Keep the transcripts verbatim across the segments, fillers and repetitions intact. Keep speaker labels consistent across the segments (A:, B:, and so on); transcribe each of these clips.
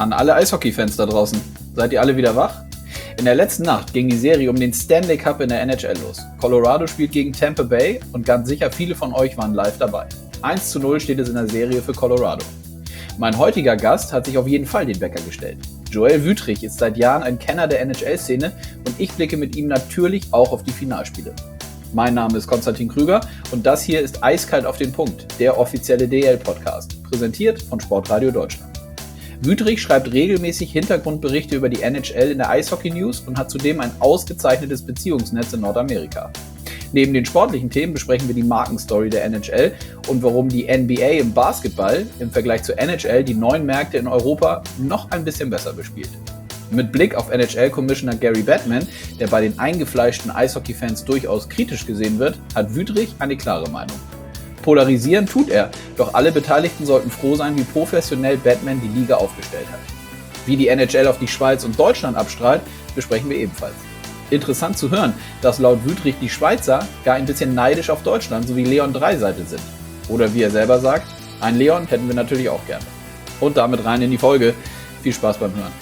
A: An alle Eishockey-Fans da draußen. Seid ihr alle wieder wach? In der letzten Nacht ging die Serie um den Stanley Cup in der N H L los. Colorado spielt gegen Tampa Bay und ganz sicher viele von euch waren live dabei. eins zu null steht es in der Serie für Colorado. Mein heutiger Gast hat sich auf jeden Fall den Wecker gestellt. Joel Wüthrich ist seit Jahren ein Kenner der N H L-Szene und ich blicke mit ihm natürlich auch auf die Finalspiele. Mein Name ist Konstantin Krüger und das hier ist Eiskalt auf den Punkt, der offizielle D L-Podcast, präsentiert von Sportradio Deutschland. Wüthrich schreibt regelmäßig Hintergrundberichte über die N H L in der Eishockey News und hat zudem ein ausgezeichnetes Beziehungsnetz in Nordamerika. Neben den sportlichen Themen besprechen wir die Markenstory der N H L und warum die N B A im Basketball im Vergleich zur N H L die neuen Märkte in Europa noch ein bisschen besser bespielt. Mit Blick auf N H L-Commissioner Gary Bettman, der bei den eingefleischten Eishockey-Fans durchaus kritisch gesehen wird, hat Wüthrich eine klare Meinung. Polarisieren tut er, doch alle Beteiligten sollten froh sein, wie professionell Bettman die Liga aufgestellt hat. Wie die N H L auf die Schweiz und Deutschland abstrahlt, besprechen wir ebenfalls. Interessant zu hören, dass laut Wüthrich die Schweizer gar ein bisschen neidisch auf Deutschland sowie Leon Draisaitl sind. Oder wie er selber sagt, ein Leon hätten wir natürlich auch gerne. Und damit rein in die Folge. Viel Spaß beim Hören.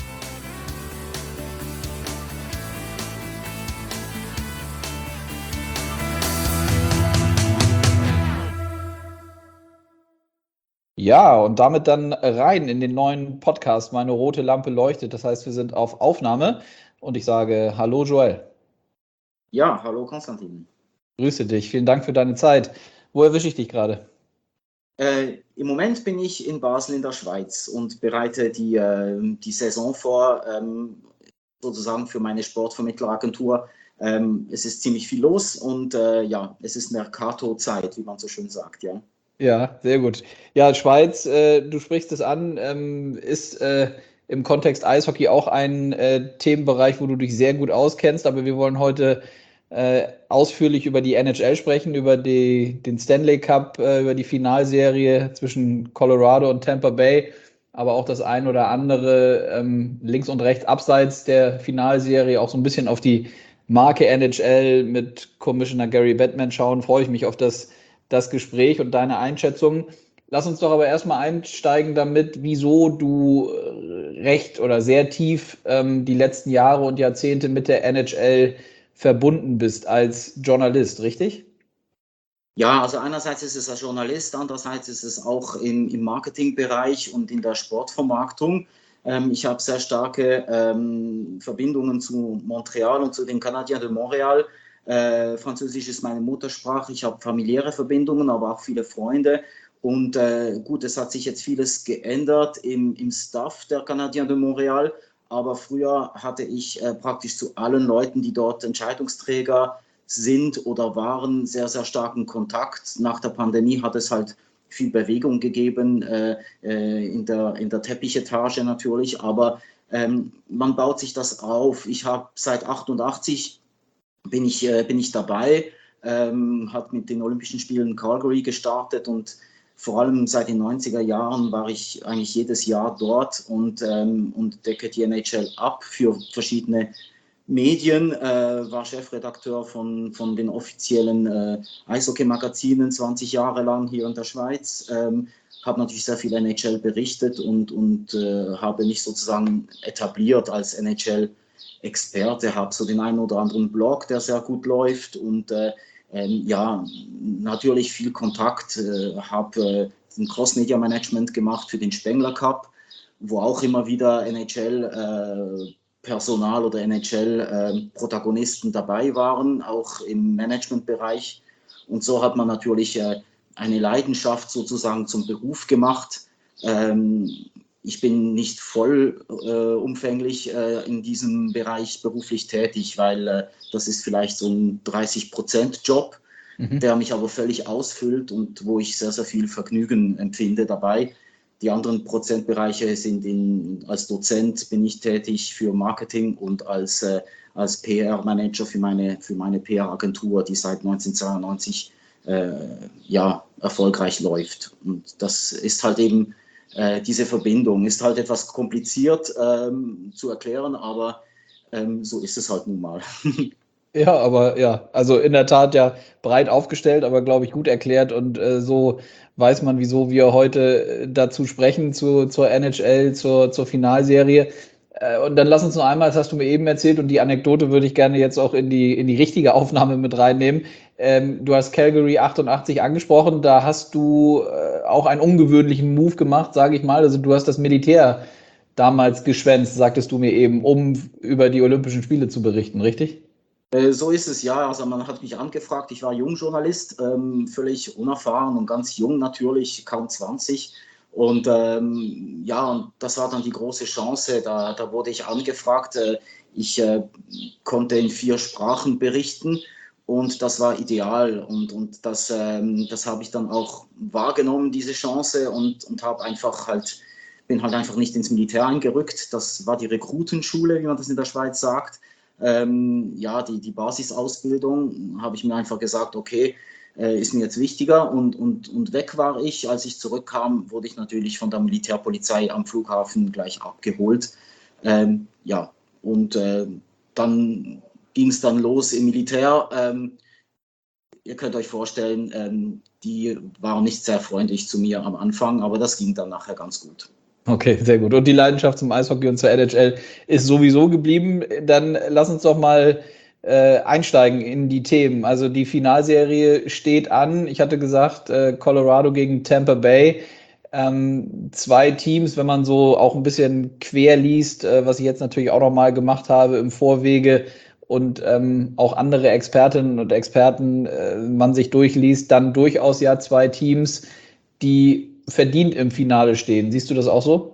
A: Ja, und damit dann rein in den neuen Podcast. Meine rote Lampe leuchtet, das heißt, wir sind auf Aufnahme und ich sage Hallo Joel.
B: Ja, hallo Konstantin.
A: Grüße dich, vielen Dank für deine Zeit. Wo erwische ich dich gerade?
B: Äh, Im Moment bin ich in Basel in der Schweiz und bereite die, äh, die Saison vor, ähm, sozusagen für meine Sportvermittleragentur. Ähm, es ist ziemlich viel los und äh, ja, es ist Mercato-Zeit, wie man so schön sagt, ja.
A: Ja, sehr gut. Ja, Schweiz, äh, du sprichst es an, ähm, ist äh, im Kontext Eishockey auch ein äh, Themenbereich, wo du dich sehr gut auskennst, aber wir wollen heute äh, ausführlich über die N H L sprechen, über die, den Stanley Cup, äh, über die Finalserie zwischen Colorado und Tampa Bay, aber auch das ein oder andere ähm, links und rechts abseits der Finalserie, auch so ein bisschen auf die Marke N H L mit Commissioner Gary Bettman schauen. Freue ich mich auf das das Gespräch und deine Einschätzung. Lass uns doch aber erstmal einsteigen damit, wieso du recht oder sehr tief ähm, die letzten Jahre und Jahrzehnte mit der N H L verbunden bist als Journalist, richtig?
B: Ja, also einerseits ist es als Journalist, andererseits ist es auch im, im Marketingbereich und in der Sportvermarktung. Ähm, ich habe sehr starke ähm, Verbindungen zu Montreal und zu den Canadiens de Montréal. Äh, Französisch ist meine Muttersprache, ich habe familiäre Verbindungen, aber auch viele Freunde. Und äh, gut, es hat sich jetzt vieles geändert im, im Staff der Canadiens de Montréal, aber früher hatte ich äh, praktisch zu allen Leuten, die dort Entscheidungsträger sind oder waren, sehr, sehr starken Kontakt. Nach der Pandemie hat es halt viel Bewegung gegeben, äh, in der, in der Teppichetage natürlich, aber ähm, man baut sich das auf. Ich habe seit achtundachtzig bin ich, äh, bin ich dabei, ähm, hat mit den Olympischen Spielen Calgary gestartet und vor allem seit den neunziger Jahren war ich eigentlich jedes Jahr dort und, ähm, und decke die N H L ab für verschiedene Medien, äh, war Chefredakteur von, von den offiziellen äh, Eishockey-Magazinen zwanzig Jahre lang hier in der Schweiz, ähm, habe natürlich sehr viel N H L berichtet und, und äh, habe mich sozusagen etabliert als N H L Experte, habe so den einen oder anderen Blog, der sehr gut läuft und äh, ähm, ja, natürlich viel Kontakt, äh, habe äh, ein Cross-Media-Management gemacht für den Spengler Cup, wo auch immer wieder N H L-Personal äh, oder N H L-Protagonisten äh, dabei waren, auch im Managementbereich. Und so hat man natürlich äh, eine Leidenschaft sozusagen zum Beruf gemacht. Ähm, Ich bin nicht vollumfänglich äh, äh, in diesem Bereich beruflich tätig, weil äh, das ist vielleicht so ein dreißig Prozent Job, mhm. der mich aber völlig ausfüllt und wo ich sehr, sehr viel Vergnügen empfinde dabei. Die anderen Prozentbereiche sind in, als Dozent bin ich tätig für Marketing und als, äh, als P R-Manager für meine, für meine P R-Agentur, die seit neunzehnhundertzweiundneunzig äh, ja, erfolgreich läuft. Und das ist halt eben Äh, diese Verbindung. Ist halt etwas kompliziert ähm, zu erklären, aber ähm, so ist es halt nun mal.
A: Ja, aber ja, also in der Tat ja breit aufgestellt, aber glaube ich gut erklärt und äh, so weiß man, wieso wir heute äh, dazu sprechen, zu, zur N H L, zur, zur Finalserie. Äh, und dann lass uns noch einmal, das hast du mir eben erzählt und die Anekdote würde ich gerne jetzt auch in die, in die richtige Aufnahme mit reinnehmen. Ähm, du hast Calgary achtundachtzig angesprochen, da hast du äh, auch einen ungewöhnlichen Move gemacht, sage ich mal. Also du hast das Militär damals geschwänzt, sagtest du mir eben, um über die Olympischen Spiele zu berichten, richtig?
B: Äh, So ist es, ja. Also man hat mich angefragt, ich war Jungjournalist, ähm, völlig unerfahren und ganz jung natürlich, kaum zwanzig. Und ähm, ja, und das war dann die große Chance. Da, da wurde ich angefragt. Äh, ich äh, konnte in vier Sprachen berichten und das war ideal. Und, und das, ähm, das habe ich dann auch wahrgenommen, diese Chance, und, und habe einfach halt, bin halt einfach nicht ins Militär eingerückt. Das war die Rekrutenschule, wie man das in der Schweiz sagt. Ähm, ja, die, die Basisausbildung habe ich mir einfach gesagt, okay, äh, ist mir jetzt wichtiger, und, und, und weg war ich. Als ich zurückkam, wurde ich natürlich von der Militärpolizei am Flughafen gleich abgeholt. Ähm, ja, und äh, dann ging es dann los im Militär. Ähm, ihr könnt euch vorstellen, ähm, die waren nicht sehr freundlich zu mir am Anfang, aber das ging dann nachher ganz gut.
A: Okay, sehr gut. Und die Leidenschaft zum Eishockey und zur N H L ist sowieso geblieben. Dann lass uns doch mal äh, einsteigen in die Themen. Also die Finalserie steht an. Ich hatte gesagt, äh, Colorado gegen Tampa Bay. Ähm, zwei Teams, wenn man so auch ein bisschen quer liest, äh, was ich jetzt natürlich auch noch mal gemacht habe im Vorwege und ähm, auch andere Expertinnen und Experten äh, man sich durchliest, dann durchaus ja zwei Teams, die verdient im Finale stehen. Siehst du das auch so?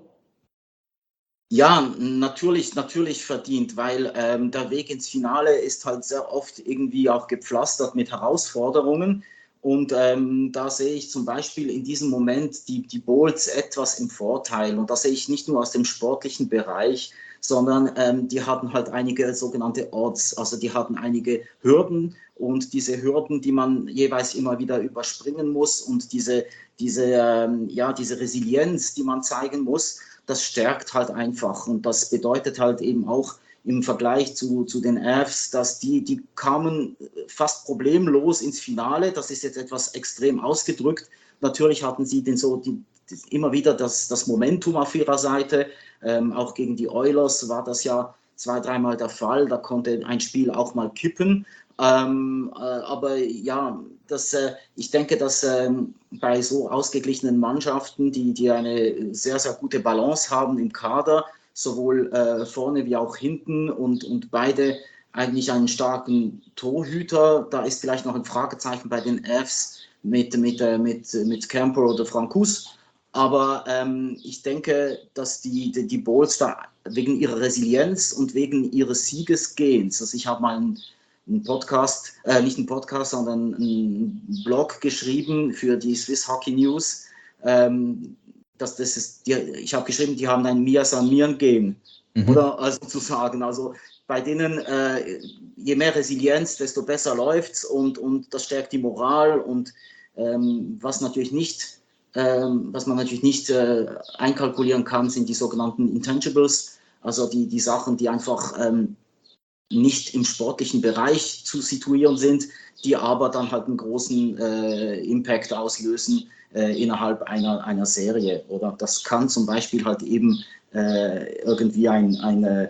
B: Ja, natürlich, natürlich verdient, weil ähm, der Weg ins Finale ist halt sehr oft irgendwie auch gepflastert mit Herausforderungen. Und ähm, da sehe ich zum Beispiel in diesem Moment die, die Bulls etwas im Vorteil. Und das sehe ich nicht nur aus dem sportlichen Bereich, sondern ähm, die hatten halt einige sogenannte Odds, also die hatten einige Hürden, und diese Hürden, die man jeweils immer wieder überspringen muss, und diese, diese, ähm, ja, diese Resilienz, die man zeigen muss, das stärkt halt einfach, und das bedeutet halt eben auch im Vergleich zu, zu den Avs, dass die, die kamen fast problemlos ins Finale. Das ist jetzt etwas extrem ausgedrückt. Natürlich hatten sie den so die, immer wieder das, das Momentum auf ihrer Seite. Ähm, auch gegen die Oilers war das ja zwei, dreimal der Fall. Da konnte ein Spiel auch mal kippen. Ähm, äh, aber ja, das, äh, ich denke, dass ähm, bei so ausgeglichenen Mannschaften, die, die eine sehr, sehr gute Balance haben im Kader, sowohl äh, vorne wie auch hinten, und, und beide eigentlich einen starken Torhüter. Da ist vielleicht noch ein Fragezeichen bei den Avs mit, mit, äh, mit, mit Camper oder Francouz. Aber ähm, ich denke, dass die, die, die Bulls da wegen ihrer Resilienz und wegen ihres Siegesgehens, also ich habe mal einen, einen Podcast, äh, nicht einen Podcast, sondern einen Blog geschrieben für die Swiss Hockey News. Ähm, dass das ist, die, ich habe geschrieben, die haben ein Mia San Mian Game,
A: Mhm.
B: oder also zu sagen. Also bei denen, äh, je mehr Resilienz, desto besser läuft's, und, und das stärkt die Moral, und ähm, was natürlich nicht, ähm, was man natürlich nicht äh, einkalkulieren kann, sind die sogenannten Intangibles, also die, die Sachen, die einfach ähm, nicht im sportlichen Bereich zu situieren sind, die aber dann halt einen großen äh, Impact auslösen äh, innerhalb einer, einer Serie. Oder das kann zum Beispiel halt eben äh, irgendwie ein, eine,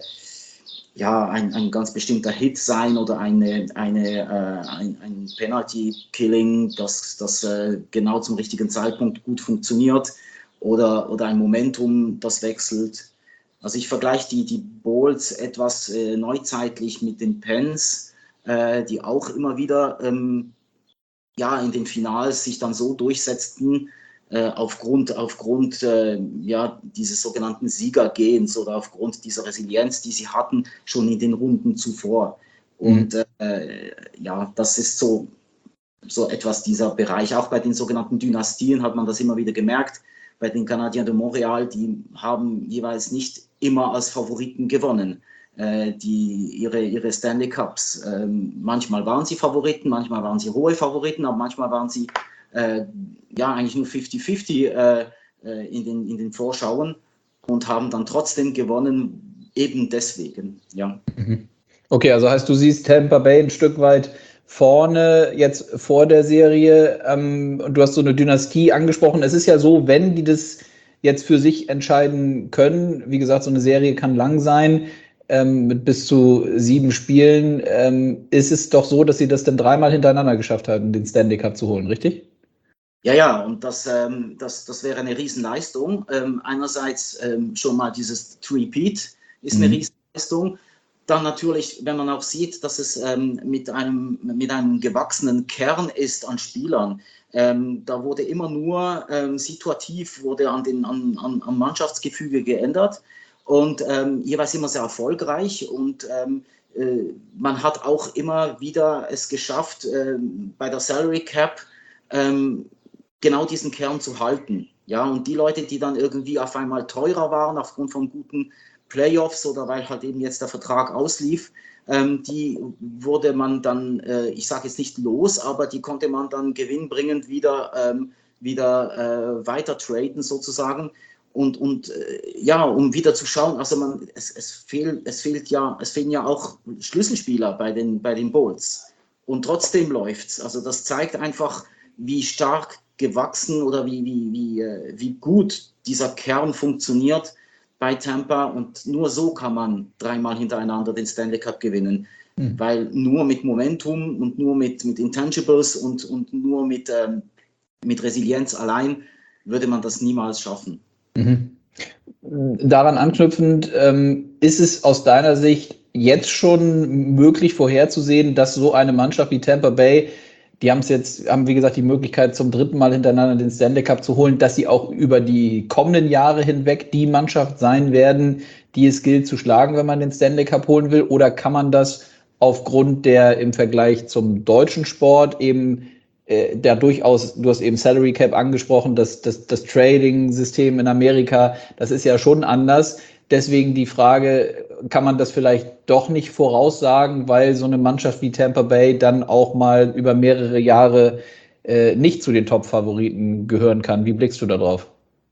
B: ja, ein, ein ganz bestimmter Hit sein, oder eine, eine, äh, ein, ein Penalty-Killing, das, das äh, genau zum richtigen Zeitpunkt gut funktioniert, oder, oder ein Momentum, das wechselt. Also ich vergleiche die, die Bulls etwas äh, neuzeitlich mit den Pens, äh, die auch immer wieder ähm, ja, in den Finals sich dann so durchsetzten, äh, aufgrund, aufgrund äh, ja, dieses sogenannten Siegergehens, oder aufgrund dieser Resilienz, die sie hatten, schon in den Runden zuvor. Und
A: Mhm.
B: äh, ja, das ist so, so etwas dieser Bereich. Auch bei den sogenannten Dynastien hat man das immer wieder gemerkt. Bei den Canadiens de Montréal, die haben jeweils nicht immer als Favoriten gewonnen, äh, die, ihre, ihre Stanley Cups. Ähm, manchmal waren sie Favoriten, manchmal waren sie hohe Favoriten, aber manchmal waren sie äh, ja eigentlich nur fünfzig fünfzig äh, äh, in, den, in den Vorschauen, und haben dann trotzdem gewonnen, eben deswegen. Ja.
A: Mhm. Okay, also heißt, du siehst Tampa Bay ein Stück weit vorne jetzt vor der Serie. Ähm, und du hast so eine Dynastie angesprochen. Es ist ja so, wenn die das jetzt für sich entscheiden können, wie gesagt, so eine Serie kann lang sein, ähm, mit bis zu sieben Spielen, ähm, ist es doch so, dass sie das dann dreimal hintereinander geschafft haben, den Stanley Cup zu holen, richtig?
B: Ja, ja, und das, ähm, das, das wäre eine Riesenleistung. Ähm, einerseits ähm, schon mal dieses Three-Peat ist eine
A: Mhm.
B: Riesenleistung. Dann natürlich, wenn man auch sieht, dass es ähm, mit, einem, mit einem gewachsenen Kern ist an Spielern. Ähm, da wurde immer nur ähm, situativ, wurde an den, an, an, am Mannschaftsgefüge geändert und ähm, jeweils immer sehr erfolgreich. Und ähm, äh, man hat auch immer wieder es geschafft, äh, bei der Salary Cap ähm, genau diesen Kern zu halten. Ja, und die Leute, die dann irgendwie auf einmal teurer waren aufgrund von guten Playoffs oder weil halt eben jetzt der Vertrag auslief, ähm, die wurde man dann, äh, ich sage jetzt nicht los, aber die konnte man dann gewinnbringend wieder, ähm, wieder äh, weiter traden sozusagen. Und, und äh, ja, um wieder zu schauen, also man, es, es, fehlt, es, fehlt ja, es fehlen ja auch Schlüsselspieler bei den, bei den Bulls. Und trotzdem läuft's. Also das zeigt einfach, wie stark gewachsen oder wie, wie, wie, wie gut dieser Kern funktioniert bei Tampa. Und nur so kann man dreimal hintereinander den Stanley Cup gewinnen.
A: Mhm.
B: Weil nur mit Momentum und nur mit, mit Intangibles und, und nur mit, ähm, mit Resilienz allein würde man das niemals schaffen.
A: Mhm. Daran anknüpfend, ähm, ist es aus deiner Sicht jetzt schon möglich vorherzusehen, dass so eine Mannschaft wie Tampa Bay, die haben es jetzt, haben wie gesagt die Möglichkeit zum dritten Mal hintereinander den Stanley Cup zu holen, dass sie auch über die kommenden Jahre hinweg die Mannschaft sein werden, die es gilt zu schlagen, wenn man den Stanley Cup holen will? Oder kann man das aufgrund der im Vergleich zum deutschen Sport eben äh, der durchaus, du hast eben Salary Cap angesprochen, das, das, das Trading-System in Amerika, das ist ja schon anders. Deswegen die Frage, kann man das vielleicht doch nicht voraussagen, weil so eine Mannschaft wie Tampa Bay dann auch mal über mehrere Jahre äh, nicht zu den Top-Favoriten gehören kann? Wie blickst du da drauf?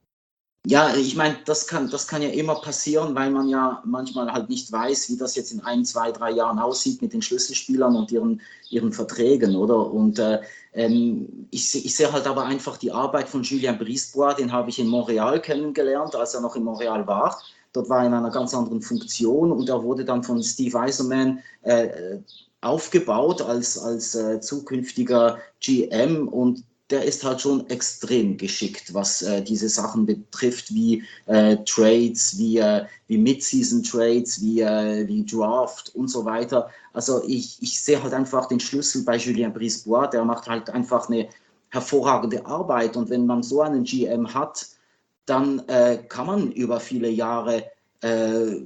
B: Ja, ich meine, das kann, das kann ja immer passieren, weil man ja manchmal halt nicht weiß, wie das jetzt in ein, zwei, drei Jahren aussieht mit den Schlüsselspielern und ihren, ihren Verträgen, oder? Und äh, ähm, ich, ich sehe halt aber einfach die Arbeit von Julien Brisebois, den habe ich in Montreal kennengelernt, als er noch in Montreal war. Dort war er in einer ganz anderen Funktion und er wurde dann von Steve Eiserman äh, aufgebaut als, als äh, zukünftiger G M und der ist halt schon extrem geschickt, was äh, diese Sachen betrifft, wie äh, Trades, wie, äh, wie Mid-Season-Trades, wie, äh, wie Draft und so weiter. Also ich, ich sehe halt einfach den Schlüssel bei Julien Brisebois, der macht halt einfach eine hervorragende Arbeit. Und wenn man so einen G M hat, dann äh, kann man über viele Jahre äh,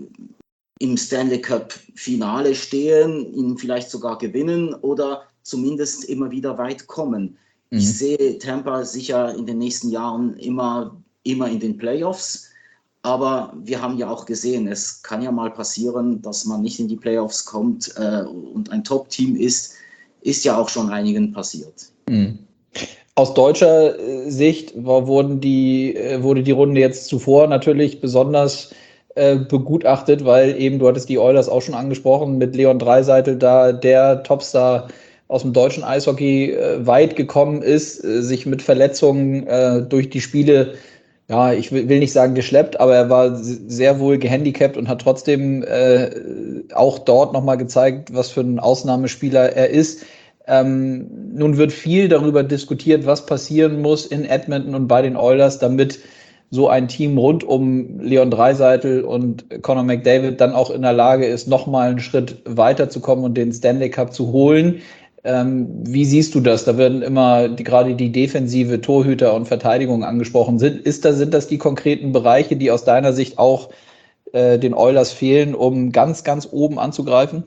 B: im Stanley Cup Finale stehen, ihn vielleicht sogar gewinnen oder zumindest immer wieder weit kommen. Ich
A: Mhm.
B: sehe Tampa sicher in den nächsten Jahren immer, immer in den Playoffs, aber wir haben ja auch gesehen, es kann ja mal passieren, dass man nicht in die Playoffs kommt äh, und ein Top-Team ist, ist ja auch schon einigen passiert.
A: Mhm. Aus deutscher äh, Sicht war, wurden die, äh, wurde die Runde jetzt zuvor natürlich besonders äh, begutachtet, weil eben, du hattest die Oilers auch schon angesprochen, mit Leon Draisaitl da der Topstar aus dem deutschen Eishockey äh, weit gekommen ist, äh, sich mit Verletzungen äh, durch die Spiele, ja, ich will, will nicht sagen geschleppt, aber er war sehr wohl gehandicapt und hat trotzdem äh, auch dort nochmal gezeigt, was für ein Ausnahmespieler er ist. Ähm, nun wird viel darüber diskutiert, was passieren muss in Edmonton und bei den Oilers, damit so ein Team rund um Leon Draisaitl und Connor McDavid dann auch in der Lage ist, nochmal einen Schritt weiterzukommen und den Stanley Cup zu holen. Ähm, wie siehst du das? Da werden immer die, gerade die Defensive, Torhüter und Verteidigung angesprochen. Sind, ist das, sind das die konkreten Bereiche, die aus deiner Sicht auch äh, den Oilers fehlen, um ganz, ganz oben anzugreifen?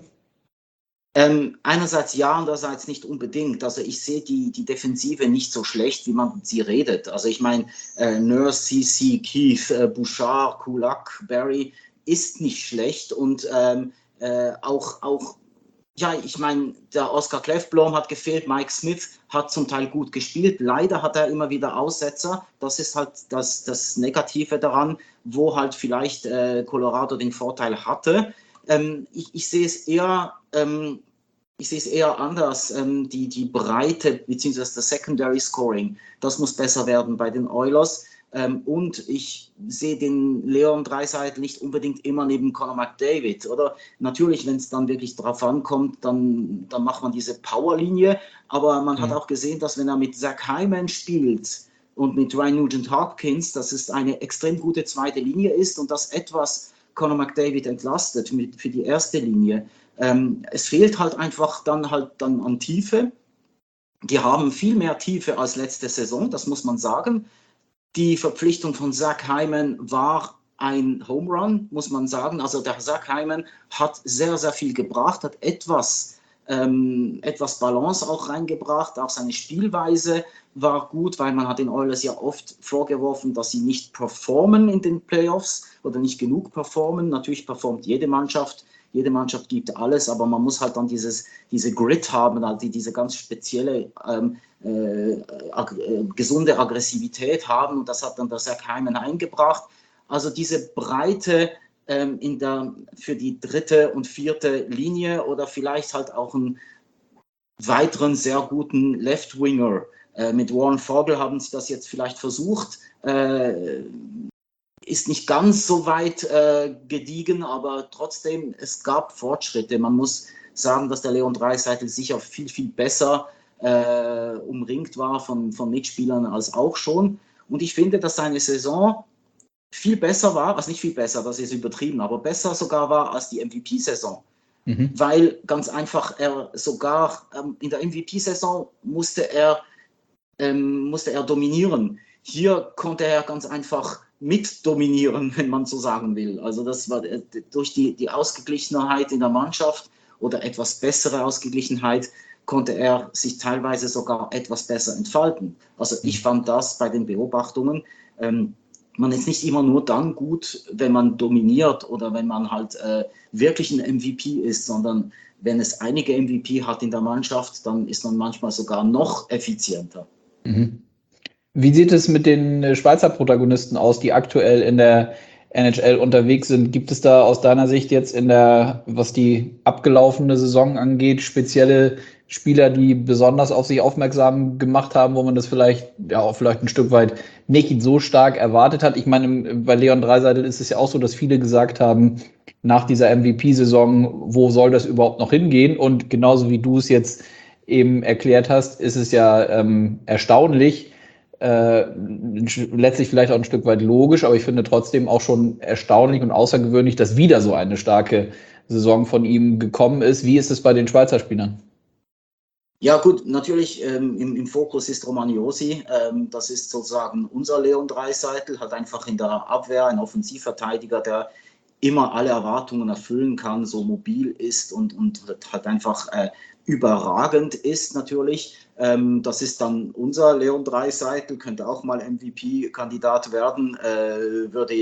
B: Ähm, einerseits ja, andererseits nicht unbedingt. Also ich sehe die, die Defensive nicht so schlecht, wie man sie redet. Also ich meine, äh, Nurse, C C, Keith, äh, Bouchard, Kulak, Barry ist nicht schlecht und ähm, äh, auch, auch, ja, ich meine, der Oscar Klefblom hat gefehlt, Mike Smith hat zum Teil gut gespielt. Leider hat er immer wieder Aussetzer. Das ist halt das, das Negative daran, wo halt vielleicht äh, Colorado den Vorteil hatte. ähm, ich, ich sehe es eher, ähm, ich sehe es eher anders. Ähm, die, die Breite bzw. das Secondary Scoring, das muss besser werden bei den Oilers. Ähm, und ich sehe den Leon Draisaitl nicht unbedingt immer neben Connor McDavid. Oder natürlich, wenn es dann wirklich drauf ankommt, dann, dann macht man diese Powerlinie. Aber man mhm. hat auch gesehen, dass wenn er mit Zach Hyman spielt und mit Ryan Nugent-Hopkins, dass es eine extrem gute zweite Linie ist und das etwas Connor McDavid entlastet mit, für die erste Linie. Ähm, es fehlt halt einfach dann halt dann an Tiefe. Die haben viel mehr Tiefe als letzte Saison, das muss man sagen. Die Verpflichtung von Zach Hyman war ein Home Run, muss man sagen. Also der Zach Hyman hat sehr, sehr viel gebracht, hat etwas, ähm, etwas Balance auch reingebracht. Auch seine Spielweise war gut, weil man hat den Oilers ja oft vorgeworfen, dass sie nicht performen in den Playoffs oder nicht genug performen. Natürlich performt jede Mannschaft. Jede Mannschaft gibt alles, aber man muss halt dann dieses, diese Grit haben, also diese ganz spezielle ähm, äh, ag- äh, gesunde Aggressivität haben. Und das hat dann der Zach Hyman eingebracht. Also diese Breite ähm, in der, für die dritte und vierte Linie oder vielleicht halt auch einen weiteren sehr guten Left-Winger. Äh, mit Warren Fogle haben sie das jetzt vielleicht versucht. Äh, ist nicht ganz so weit äh, gediegen, aber trotzdem, es gab Fortschritte. Man muss sagen, dass der Leon Draisaitl sicher viel, viel besser äh, umringt war von, von Mitspielern als auch schon. Und ich finde, dass seine Saison viel besser war, also nicht viel besser, das ist übertrieben, aber besser sogar war als die M V P-Saison. Mhm. Weil ganz einfach er sogar ähm, in der M V P-Saison musste er, ähm, musste er dominieren. Hier konnte er ganz einfach mit dominieren, wenn man so sagen will. Also das war durch die, die Ausgeglichenheit in der Mannschaft oder etwas bessere Ausgeglichenheit konnte er sich teilweise sogar etwas besser entfalten. Also ich fand das bei den Beobachtungen, ähm, man ist nicht immer nur dann gut, wenn man dominiert oder wenn man halt äh, wirklich ein M V P ist, sondern wenn es einige M V P hat in der Mannschaft, dann ist man manchmal sogar noch effizienter.
A: Mhm. Wie sieht es mit den Schweizer Protagonisten aus, die aktuell in der N H L unterwegs sind? Gibt es da aus deiner Sicht jetzt in der, was die abgelaufene Saison angeht, spezielle Spieler, die besonders auf sich aufmerksam gemacht haben, wo man das vielleicht, ja, auch vielleicht ein Stück weit nicht so stark erwartet hat? Ich meine, bei Leon Draisaitl ist es ja auch so, dass viele gesagt haben, nach dieser M V P-Saison, wo soll das überhaupt noch hingehen? Und genauso wie du es jetzt eben erklärt hast, ist es ja ähm, erstaunlich, Äh, letztlich vielleicht auch ein Stück weit logisch, aber ich finde trotzdem auch schon erstaunlich und außergewöhnlich, dass wieder so eine starke Saison von ihm gekommen ist. Wie ist es bei den Schweizer Spielern?
B: Ja gut, natürlich ähm, im, im Fokus ist Roman Josi. Ähm, das ist sozusagen unser Leon Draisaitl, halt einfach in der Abwehr ein Offensivverteidiger, der immer alle Erwartungen erfüllen kann, so mobil ist und, und halt einfach äh, überragend ist natürlich. Ähm, das ist dann unser Leon Draisaitl, könnte auch mal M V P-Kandidat werden, äh, würde,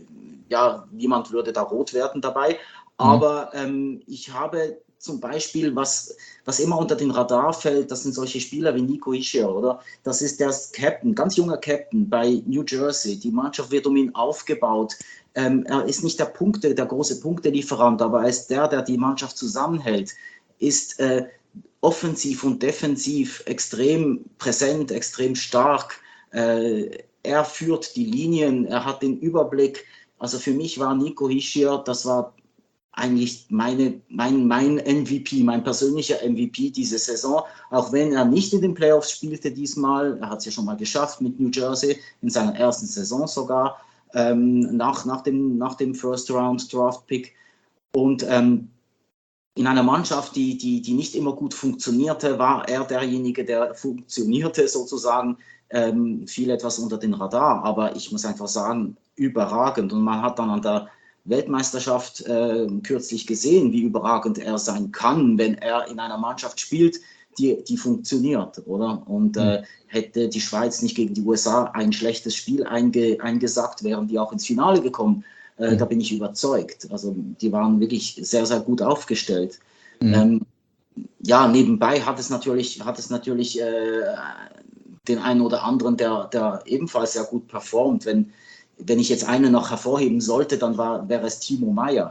B: ja, niemand würde da rot werden dabei. Aber ähm, ich habe zum Beispiel, was, was immer unter den Radar fällt, das sind solche Spieler wie Nico Hischier, oder? Das ist der Captain, ganz junger Captain bei New Jersey. Die Mannschaft wird um ihn aufgebaut. Ähm, er ist nicht der Punkte, der große Punktelieferant, aber er ist der, der die Mannschaft zusammenhält, ist äh, offensiv und defensiv extrem präsent, extrem stark. Äh, er führt die Linien, er hat den Überblick. Also für mich war Nico Hischier, das war eigentlich meine, mein, mein M V P, mein persönlicher M V P diese Saison, auch wenn er nicht in den Playoffs spielte diesmal. Er hat es ja schon mal geschafft mit New Jersey, in seiner ersten Saison sogar, ähm, nach, nach, dem, nach dem First-Round-Draft-Pick. Und ähm, in einer Mannschaft, die, die, die nicht immer gut funktionierte, war er derjenige, der funktionierte sozusagen, ähm, fiel etwas unter den Radar. Aber ich muss einfach sagen, überragend. Und man hat dann an der Weltmeisterschaft äh, kürzlich gesehen, wie überragend er sein kann, wenn er in einer Mannschaft spielt, die, die funktioniert, oder? Und äh, hätte die Schweiz nicht gegen die U S A ein schlechtes Spiel einge, eingesackt, wären die auch ins Finale gekommen. Äh, mhm. Da bin ich überzeugt. Also die waren wirklich sehr, sehr gut aufgestellt. Mhm. Ähm, ja, nebenbei hat es natürlich, hat es natürlich äh, den einen oder anderen, der, der ebenfalls sehr gut performt. Wenn Wenn ich jetzt einen noch hervorheben sollte, dann war, wäre es Timo Meier.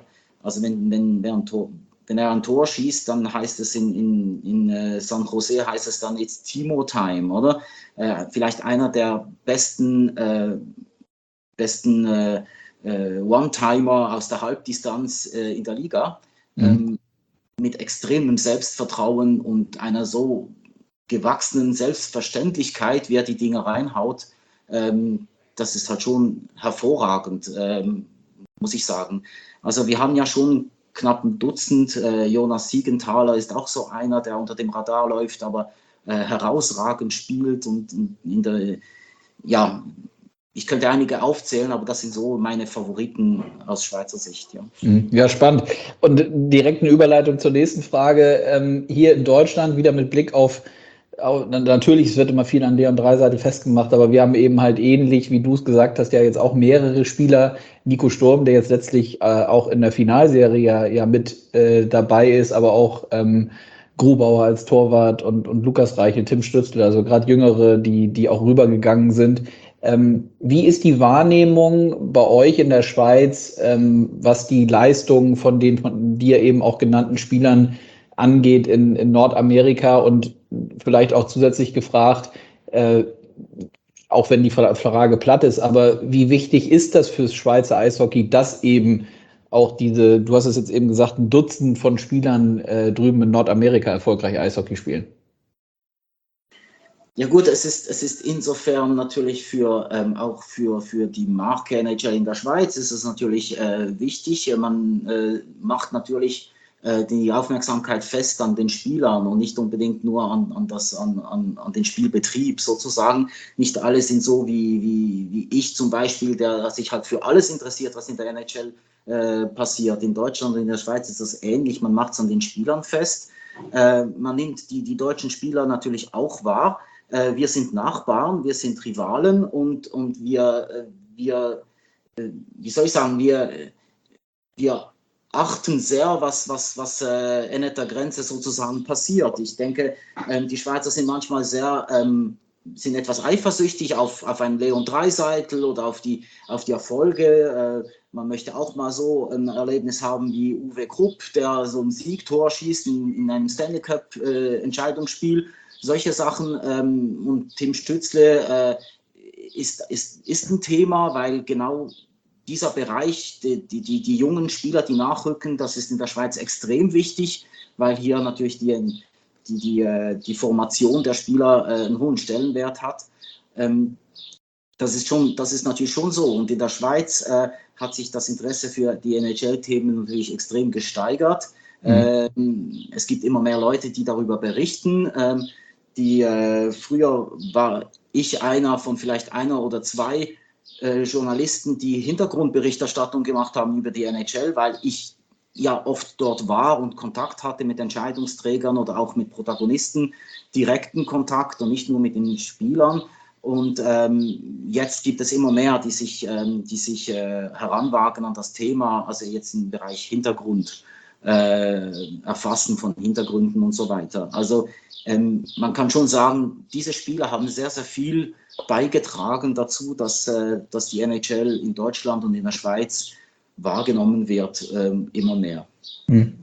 B: Also wenn, wenn, wer ein Tor, wenn er ein Tor schießt, dann heißt es in, in, in äh, San Jose, heißt es dann jetzt Timo Time, oder? Äh, vielleicht einer der besten, äh, besten äh, äh, One-Timer aus der Halbdistanz äh, in der Liga,
A: Mhm.
B: ähm, mit extremem Selbstvertrauen und einer so gewachsenen Selbstverständlichkeit, wie er die Dinge reinhaut, ähm, das ist halt schon hervorragend, ähm, muss ich sagen. Also wir haben ja schon knapp ein Dutzend, äh, Jonas Siegenthaler ist auch so einer, der unter dem Radar läuft, aber äh, herausragend spielt und, und in der, ja, ich könnte einige aufzählen, aber das sind so meine Favoriten aus Schweizer Sicht. Ja,
A: Ja, spannend. Und direkt eine Überleitung zur nächsten Frage. Ähm, hier in Deutschland wieder mit Blick auf, auf natürlich, es wird immer viel an Leon Draisaitl festgemacht, aber wir haben eben halt ähnlich, wie du es gesagt hast, ja jetzt auch mehrere Spieler. Nico Sturm, der jetzt letztlich äh, auch in der Finalserie ja, ja mit äh, dabei ist, aber auch ähm, Grubauer als Torwart und, und Lukas Reichel, Tim Stützle, also gerade Jüngere, die, die auch rübergegangen sind. Ähm, wie ist die Wahrnehmung bei euch in der Schweiz, ähm, was die Leistungen von den von dir eben auch genannten Spielern angeht in, in Nordamerika und vielleicht auch zusätzlich gefragt, äh, auch wenn die Frage platt ist, aber wie wichtig ist das fürs Schweizer Eishockey, dass eben auch diese, du hast es jetzt eben gesagt, ein Dutzend von Spielern äh, drüben in Nordamerika erfolgreich Eishockey spielen?
B: Ja gut, es ist, es ist insofern natürlich für, ähm, auch für, für die Marke N H L in der Schweiz ist es natürlich äh, wichtig. Man äh, macht natürlich äh, die Aufmerksamkeit fest an den Spielern und nicht unbedingt nur an, an, das, an, an, an den Spielbetrieb sozusagen. Nicht alle sind so wie, wie, wie ich zum Beispiel, der sich halt für alles interessiert, was in der N H L äh, passiert. In Deutschland und in der Schweiz ist das ähnlich. Man macht es an den Spielern fest. Äh, man nimmt die, die deutschen Spieler natürlich auch wahr. Wir sind Nachbarn, wir sind Rivalen und, und wir, wir, wie soll ich sagen, wir, wir achten sehr, was, was, was äh, in der Grenze sozusagen passiert. Ich denke, ähm, die Schweizer sind manchmal sehr, ähm, sind etwas eifersüchtig auf, auf einen Leon Draisaitl oder auf die, auf die Erfolge. Äh, man möchte auch mal so ein Erlebnis haben wie Uwe Krupp, der so ein Siegtor schießt in, in einem Stanley Cup äh, Entscheidungsspiel. Solche Sachen ähm, und Tim Stützle äh, ist, ist, ist ein Thema, weil genau dieser Bereich, die, die, die, die jungen Spieler, die nachrücken, das ist in der Schweiz extrem wichtig, weil hier natürlich die, die, die, die Formation der Spieler äh, einen hohen Stellenwert hat. Ähm, das ist, schon, das ist natürlich schon so. Und in der Schweiz äh, hat sich das Interesse für die N H L-Themen natürlich extrem gesteigert. Mhm. Ähm, es gibt immer mehr Leute, die darüber berichten. Ähm, die äh, früher war ich einer von vielleicht einer oder zwei äh, Journalisten, die Hintergrundberichterstattung gemacht haben über die N H L, weil ich ja oft dort war und Kontakt hatte mit Entscheidungsträgern oder auch mit Protagonisten, direkten Kontakt und nicht nur mit den Spielern. Und ähm, jetzt gibt es immer mehr, die sich, ähm, die sich äh, heranwagen an das Thema, also jetzt im Bereich Hintergrund, äh, Erfassen von Hintergründen und so weiter. Also ähm, man kann schon sagen, diese Spieler haben sehr, sehr viel beigetragen dazu, dass, äh, dass die N H L in Deutschland und in der Schweiz wahrgenommen wird, ähm, immer mehr.
A: Hm.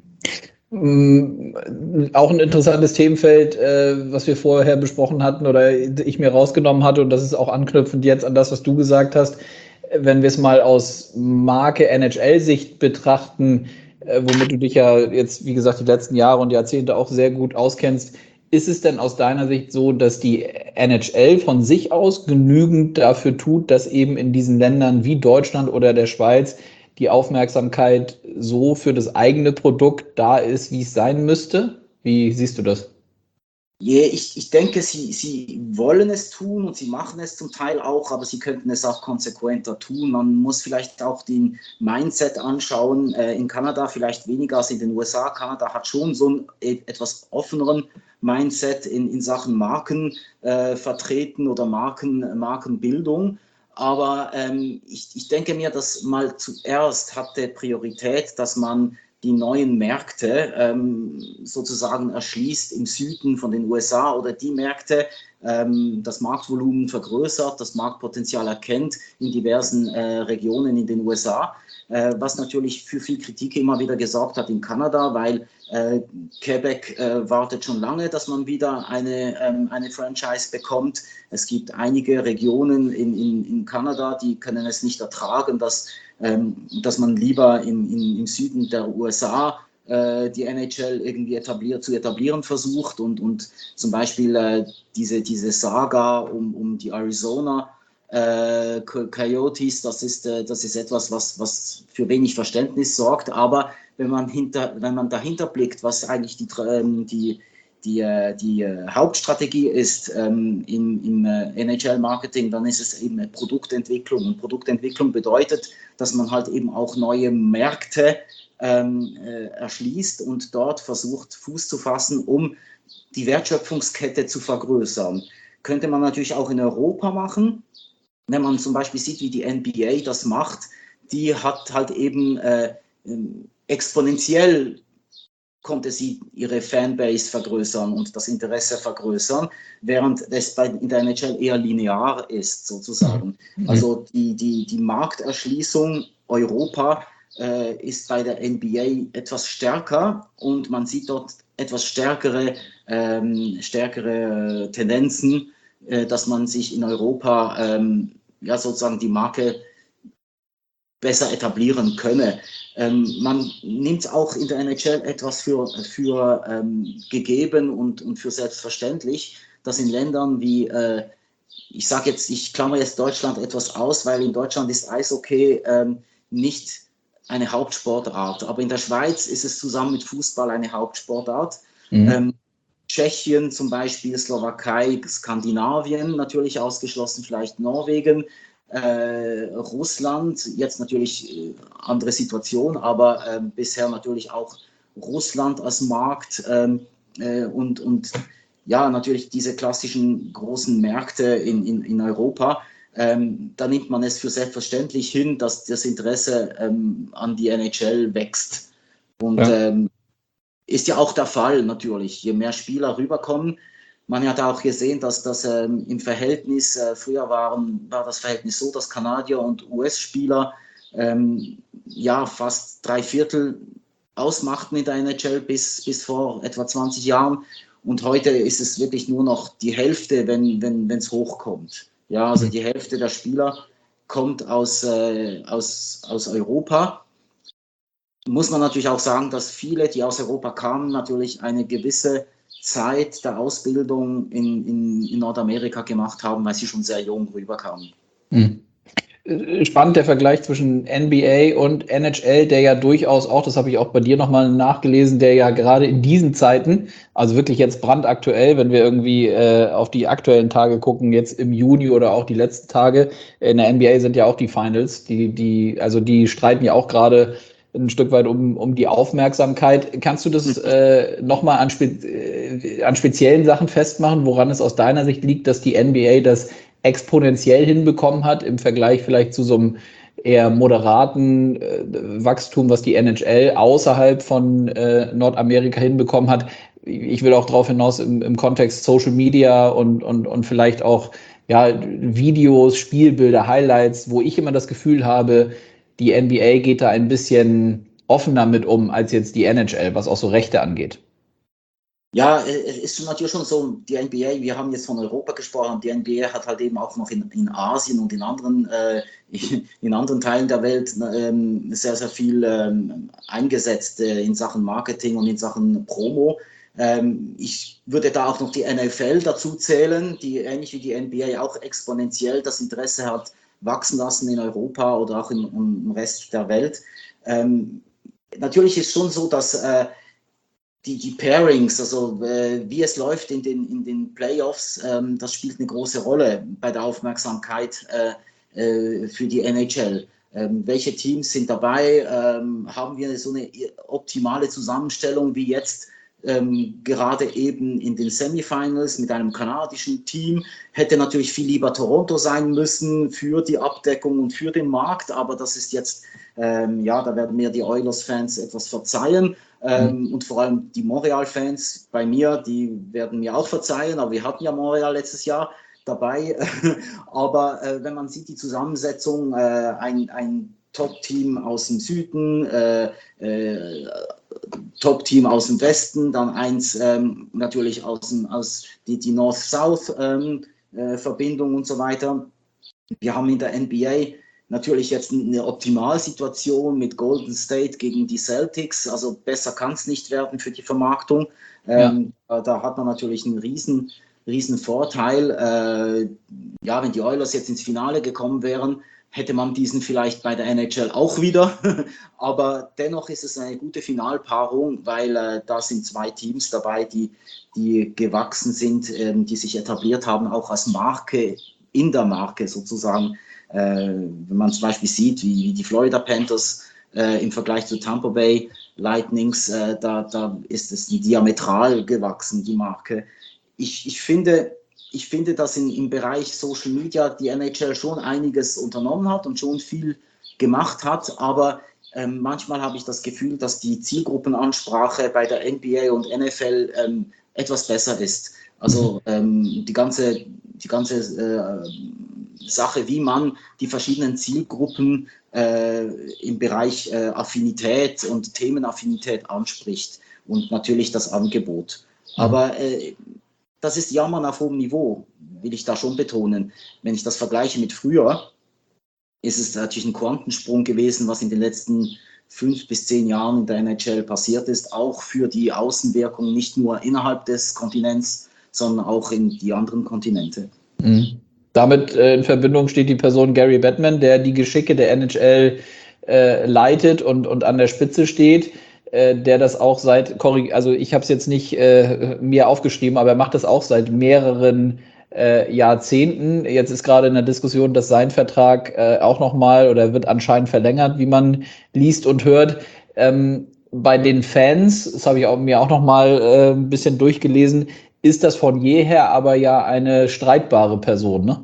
A: Auch ein interessantes Themenfeld, äh, was wir vorher besprochen hatten oder ich mir rausgenommen hatte, und das ist auch anknüpfend jetzt an das, was du gesagt hast. Wenn wir es mal aus Marke N H L-Sicht betrachten, äh, womit du dich ja jetzt, wie gesagt, die letzten Jahre und Jahrzehnte auch sehr gut auskennst, ist es denn aus deiner Sicht so, dass die N H L von sich aus genügend dafür tut, dass eben in diesen Ländern wie Deutschland oder der Schweiz die Aufmerksamkeit so für das eigene Produkt da ist, wie es sein müsste? Wie siehst du das?
B: Yeah, ich, ich denke, sie, sie wollen es tun und sie machen es zum Teil auch, aber sie könnten es auch konsequenter tun. Man muss vielleicht auch den Mindset anschauen. Äh, in Kanada vielleicht weniger als in den U S A. Kanada hat schon so einen etwas offeneren Mindset in, in Sachen Marken äh, vertreten oder Marken, Markenbildung. Aber ähm, ich, ich denke mir, dass mal zuerst hatte Priorität, dass man die neuen Märkte ähm, sozusagen erschließt im Süden von den U S A oder die Märkte, ähm, das Marktvolumen vergrößert, das Marktpotenzial erkennt in diversen äh, Regionen in den U S A, äh, was natürlich für viel Kritik immer wieder gesorgt hat in Kanada, weil äh, Quebec äh, wartet schon lange, dass man wieder eine, ähm, eine Franchise bekommt. Es gibt einige Regionen in, in, in Kanada, die können es nicht ertragen, dass, ähm, dass man lieber in, in, im Süden der U S A die N H L irgendwie etabliert, zu etablieren versucht und, und zum Beispiel äh, diese, diese Saga um, um die Arizona äh, Coyotes, das ist, äh, das ist etwas, was, was für wenig Verständnis sorgt, aber wenn man, hinter, wenn man dahinter blickt, was eigentlich die, die, die, die Hauptstrategie ist ähm, im, im N H L-Marketing, dann ist es eben Produktentwicklung und Produktentwicklung bedeutet, dass man halt eben auch neue Märkte Ähm, äh, erschließt und dort versucht, Fuß zu fassen, um die Wertschöpfungskette zu vergrößern. Könnte man natürlich auch in Europa machen. Wenn man zum Beispiel sieht, wie die N B A das macht, die hat halt eben äh, exponentiell konnte sie ihre Fanbase vergrößern und das Interesse vergrößern, während es bei, in der N H L eher linear ist, sozusagen. Mhm. Also die, die, die Markterschließung Europa äh, ist bei der N B A etwas stärker und man sieht dort etwas stärkere, ähm, stärkere äh, Tendenzen, äh, dass man sich in Europa ähm, ja, sozusagen die Marke besser etablieren könne. Ähm, man nimmt auch in der N H L etwas für, für ähm, gegeben und, und für selbstverständlich, dass in Ländern wie, äh, ich sage jetzt, ich klammer jetzt Deutschland etwas aus, weil in Deutschland ist Eishockey ähm, nicht eine Hauptsportart, aber in der Schweiz ist es zusammen mit Fußball eine Hauptsportart. Mhm. Ähm, Tschechien zum Beispiel, Slowakei, Skandinavien natürlich ausgeschlossen, vielleicht Norwegen, äh, Russland, jetzt natürlich äh, andere Situation, aber äh, bisher natürlich auch Russland als Markt ähm, äh, und, und ja, natürlich diese klassischen großen Märkte in, in, in Europa. Ähm, da nimmt man es für selbstverständlich hin, dass das Interesse ähm, an die N H L wächst. Und ja. Ähm, ist ja auch der Fall natürlich. Je mehr Spieler rüberkommen, man hat auch gesehen, dass das ähm, im Verhältnis, äh, früher waren, war das Verhältnis so, dass Kanadier und U S-Spieler ähm, ja fast drei Viertel ausmachten in der N H L bis, bis vor etwa zwanzig Jahren. Und heute ist es wirklich nur noch die Hälfte, wenn wenn wenn, es hochkommt. Ja, also die Hälfte der Spieler kommt aus, äh, aus, aus Europa. Muss man natürlich auch sagen, dass viele, die aus Europa kamen, natürlich eine gewisse Zeit der Ausbildung in, in, in Nordamerika gemacht haben, weil sie schon sehr jung rüberkamen.
A: Hm. Spannend der Vergleich zwischen N B A und N H L, der ja durchaus auch, das habe ich auch bei dir nochmal nachgelesen, der ja gerade in diesen Zeiten, also wirklich jetzt brandaktuell, wenn wir irgendwie äh, auf die aktuellen Tage gucken, jetzt im Juni oder auch die letzten Tage, in der N B A sind ja auch die Finals, die, die, also die streiten ja auch gerade ein Stück weit um, um die Aufmerksamkeit. Kannst du das äh, nochmal an, spe äh, an speziellen Sachen festmachen, woran es aus deiner Sicht liegt, dass die N B A das exponentiell hinbekommen hat, im Vergleich vielleicht zu so einem eher moderaten äh, Wachstum, was die N H L außerhalb von äh, Nordamerika hinbekommen hat? Ich will auch darauf hinaus im, im Kontext Social Media und, und, und vielleicht auch ja, Videos, Spielbilder, Highlights, wo ich immer das Gefühl habe, die N B A geht da ein bisschen offener mit um als jetzt die N H L, was auch so Rechte angeht.
B: Ja, es ist natürlich schon so, die N B A, wir haben jetzt von Europa gesprochen, die N B A hat halt eben auch noch in, in Asien und in anderen, äh, in anderen Teilen der Welt ähm, sehr, sehr viel ähm, eingesetzt äh, in Sachen Marketing und in Sachen Promo. Ähm, ich würde da auch noch die N F L dazu zählen, die ähnlich wie die N B A auch exponentiell das Interesse hat wachsen lassen in Europa oder auch im, im Rest der Welt. Ähm, natürlich ist schon so, dass äh, Die, die Pairings, also äh, wie es läuft in den, in den Playoffs, ähm, das spielt eine große Rolle bei der Aufmerksamkeit äh, äh, für die N H L. Ähm, welche Teams sind dabei? Ähm, haben wir so eine optimale Zusammenstellung wie jetzt ähm, gerade eben in den Semifinals mit einem kanadischen Team? Hätte natürlich viel lieber Toronto sein müssen für die Abdeckung und für den Markt, aber das ist jetzt, ähm, ja, da werden mir die Oilers-Fans etwas verzeihen. Ähm, mhm. Und vor allem die Montreal-Fans bei mir, die werden mir auch verzeihen, aber wir hatten ja Montreal letztes Jahr dabei. Aber äh, wenn man sieht, die Zusammensetzung, äh, ein, ein Top-Team aus dem Süden, äh, äh, Top-Team aus dem Westen, dann eins ähm, natürlich aus, dem, aus die, die North-South-Verbindung ähm, äh, und so weiter. Wir haben in der N B A natürlich jetzt eine Optimalsituation mit Golden State gegen die Celtics, also besser kann es nicht werden für die Vermarktung. Ähm, ja. Da hat man natürlich einen riesen, riesen Vorteil. Äh, ja, wenn die Oilers jetzt ins Finale gekommen wären, hätte man diesen vielleicht bei der N H L auch wieder. Aber dennoch ist es eine gute Finalpaarung, weil äh, da sind zwei Teams dabei, die, die gewachsen sind, ähm, die sich etabliert haben, auch als Marke, in der Marke sozusagen. Äh, wenn man zum Beispiel sieht, wie, wie die Florida Panthers äh, im Vergleich zu Tampa Bay Lightnings, äh, da, da ist es diametral gewachsen, die Marke. Ich, ich finde, Ich finde, dass in, im Bereich Social Media die N H L schon einiges unternommen hat und schon viel gemacht hat, aber ähm, manchmal habe ich das Gefühl, dass die Zielgruppenansprache bei der N B A und N F L ähm, etwas besser ist. Also ähm, die ganze, die ganze äh, Sache, wie man die verschiedenen Zielgruppen äh, im Bereich äh, Affinität und Themenaffinität anspricht und natürlich das Angebot. Aber äh, das ist Jammern auf hohem Niveau, will ich da schon betonen. Wenn ich das vergleiche mit früher, ist es natürlich ein Quantensprung gewesen, was in den letzten fünf bis zehn Jahren in der N H L passiert ist, auch für die Außenwirkung, nicht nur innerhalb des Kontinents, sondern auch in die anderen Kontinente.
A: Mhm. Damit äh, in Verbindung steht die Person Gary Bettman, der die Geschicke der N H L äh, leitet und, und an der Spitze steht. Der das auch seit, also ich habe es jetzt nicht äh, mir aufgeschrieben, aber er macht das auch seit mehreren äh, Jahrzehnten. Jetzt ist gerade in der Diskussion, dass sein Vertrag äh, auch nochmal oder wird anscheinend verlängert, wie man liest und hört. Ähm, bei den Fans, das habe ich auch, mir auch nochmal äh, ein bisschen durchgelesen, ist das von jeher aber ja eine streitbare Person, ne?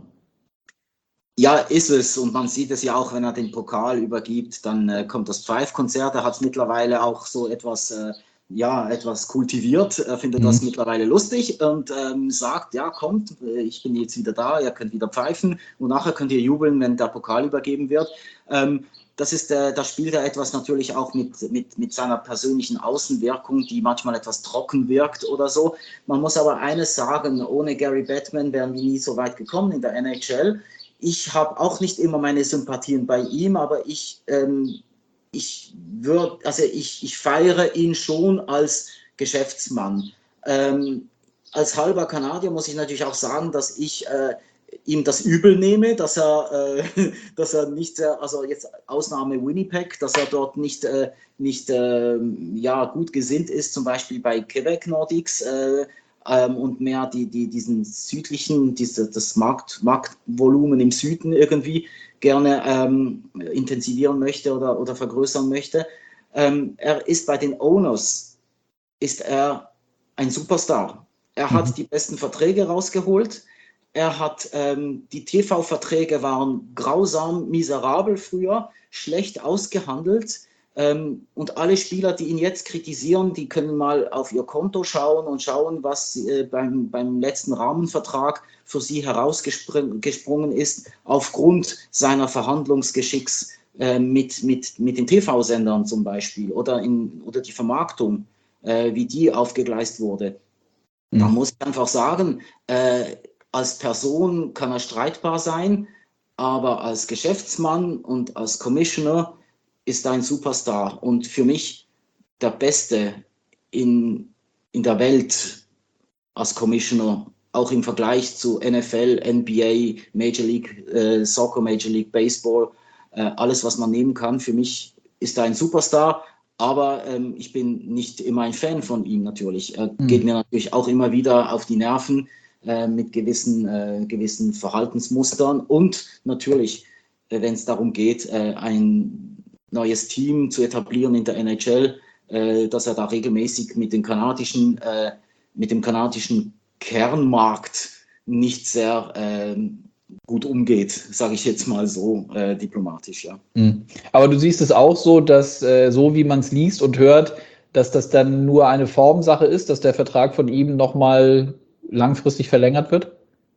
B: Ja, ist es. Und man sieht es ja auch, wenn er den Pokal übergibt, dann äh, kommt das Pfeifkonzert. Er hat es mittlerweile auch so etwas, äh, ja, etwas kultiviert. Er findet mhm. das mittlerweile lustig und ähm, sagt, ja, kommt, äh, ich bin jetzt wieder da, ihr könnt wieder pfeifen und nachher könnt ihr jubeln, wenn der Pokal übergeben wird. Ähm, das ist, äh, da spielt er etwas natürlich auch mit, mit, mit seiner persönlichen Außenwirkung, die manchmal etwas trocken wirkt oder so. Man muss aber eines sagen, ohne Gary Bettman wären wir nie so weit gekommen in der N H L. Ich habe auch nicht immer meine Sympathien bei ihm, aber ich, ähm, ich, würd, also ich, ich feiere ihn schon als Geschäftsmann. Ähm, als halber Kanadier muss ich natürlich auch sagen, dass ich äh, ihm das übel nehme, dass er, äh, dass er nicht, also jetzt Ausnahme Winnipeg, dass er dort nicht, äh, nicht äh, ja, gut gesinnt ist, zum Beispiel bei Quebec Nordiques, äh, und mehr die, die, diesen südlichen, diese, das Markt, Marktvolumen im Süden irgendwie gerne ähm, intensivieren möchte oder, oder vergrößern möchte. Ähm, er ist bei den Owners, ist er ein Superstar. Er hat mhm. die besten Verträge rausgeholt. Er hat, ähm, die T V-Verträge waren grausam, miserabel früher, schlecht ausgehandelt. Ähm, und alle Spieler, die ihn jetzt kritisieren, die können mal auf ihr Konto schauen und schauen, was äh, beim, beim letzten Rahmenvertrag für sie herausgesprungen ist, aufgrund seiner Verhandlungsgeschicks äh, mit, mit, mit den T V-Sendern zum Beispiel oder, in, oder die Vermarktung, äh, wie die aufgegleist wurde. Mhm. Da muss ich einfach sagen, äh, als Person kann er streitbar sein, aber als Geschäftsmann und als Commissioner ist ein Superstar und für mich der Beste in, in der Welt als Commissioner, auch im Vergleich zu N F L, N B A, Major League äh, Soccer, Major League Baseball, äh, alles, was man nehmen kann. Für mich ist er ein Superstar, aber ähm, ich bin nicht immer ein Fan von ihm natürlich. Er mhm. geht mir natürlich auch immer wieder auf die Nerven äh, mit gewissen, äh, gewissen Verhaltensmustern und natürlich, äh, wenn es darum geht, äh, ein neues Team zu etablieren in der N H L, äh, dass er da regelmäßig mit, den kanadischen, äh, mit dem kanadischen Kernmarkt nicht sehr äh, gut umgeht, sage ich jetzt mal so äh, diplomatisch. Ja.
A: Aber du siehst es auch so, dass äh, so wie man es liest und hört, dass das dann nur eine Formsache ist, dass der Vertrag von ihm nochmal langfristig verlängert wird?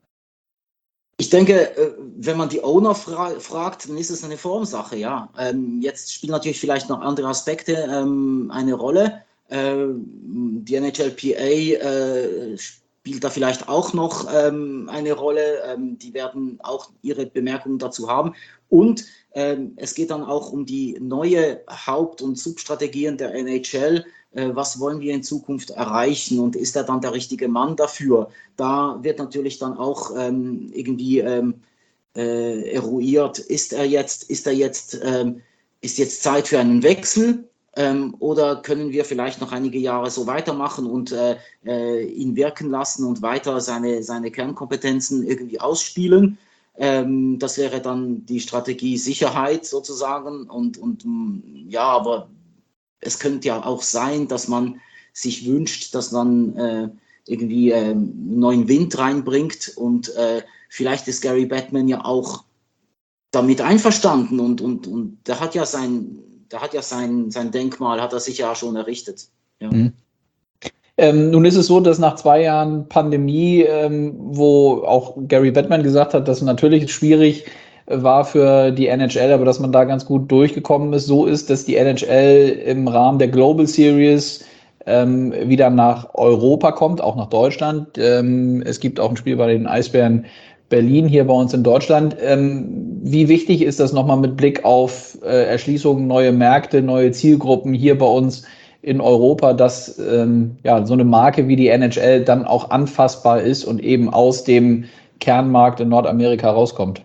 B: Ich denke, wenn man die Owner fra- fragt, dann ist es eine Formsache, ja. Ähm, jetzt spielen natürlich vielleicht noch andere Aspekte ähm, eine Rolle. Ähm, die N H L P A äh, spielt da vielleicht auch noch ähm, eine Rolle. Ähm, die werden auch ihre Bemerkungen dazu haben. Und ähm, es geht dann auch um die neue Haupt- und Substrategien der N H L. Äh, was wollen wir in Zukunft erreichen und ist er dann der richtige Mann dafür? Da wird natürlich dann auch ähm, irgendwie ähm, äh, eruiert, ist er jetzt, ist er jetzt, ähm, ist jetzt Zeit für einen Wechsel ähm, oder können wir vielleicht noch einige Jahre so weitermachen und äh, äh, ihn wirken lassen und weiter seine, seine Kernkompetenzen irgendwie ausspielen? Ähm, das wäre dann die Strategie Sicherheit sozusagen und, und ja, aber es könnte ja auch sein, dass man sich wünscht, dass man äh, irgendwie äh, neuen Wind reinbringt und äh, vielleicht ist Gary Bettman ja auch damit einverstanden und, und, und der hat ja sein, der hat ja sein, sein Denkmal, hat er sich ja schon errichtet. Ja.
A: Mhm. Ähm, nun ist es so, dass nach zwei Jahren Pandemie, ähm, wo auch Gary Bettman gesagt hat, dass natürlich schwierig äh, war für die N H L, aber dass man da ganz gut durchgekommen ist, so ist, dass die N H L im Rahmen der Global Series ähm, wieder nach Europa kommt, auch nach Deutschland. Ähm, es gibt auch ein Spiel bei den Eisbären Berlin hier bei uns in Deutschland. Ähm, wie wichtig ist das nochmal mit Blick auf äh, Erschließung, neue Märkte, neue Zielgruppen hier bei uns in Europa, dass ähm, ja, so eine Marke wie die N H L dann auch anfassbar ist und eben aus dem Kernmarkt in Nordamerika rauskommt?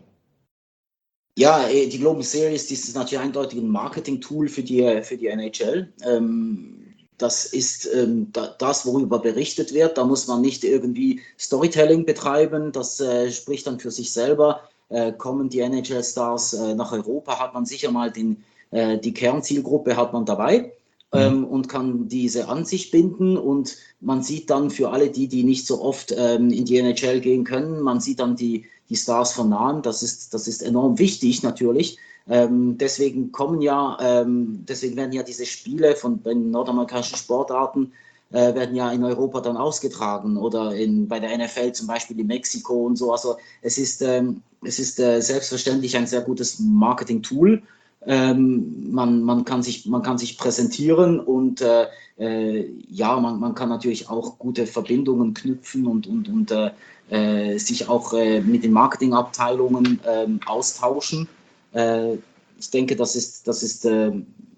B: Ja, die Global Series, das ist natürlich eindeutig ein Marketing-Tool für die, für die N H L. Ähm, das ist ähm, da, das, worüber berichtet wird. Da muss man nicht irgendwie Storytelling betreiben. Das äh, spricht dann für sich selber. Äh, kommen die N H L-Stars äh, nach Europa, hat man sicher mal den, äh, die Kernzielgruppe hat man dabei ähm,
A: Mhm.
B: und kann diese an sich binden. Und man sieht dann für alle die, die nicht so oft ähm, in die N H L gehen können, man sieht dann die die Stars von nahen. Das ist, das ist enorm wichtig natürlich. Ähm, deswegen kommen ja, ähm, deswegen werden ja diese Spiele von den nordamerikanischen Sportarten äh, werden ja in Europa dann ausgetragen oder in, bei der N F L zum Beispiel in Mexiko und so. Also es ist, ähm, es ist äh, selbstverständlich ein sehr gutes Marketing-Tool. Ähm, man, man, kann sich, man kann sich präsentieren und äh, äh, ja, man, man kann natürlich auch gute Verbindungen knüpfen und, und, und äh, äh, sich auch äh, mit den Marketingabteilungen äh, austauschen. Äh, ich denke, das ist, das ist, äh,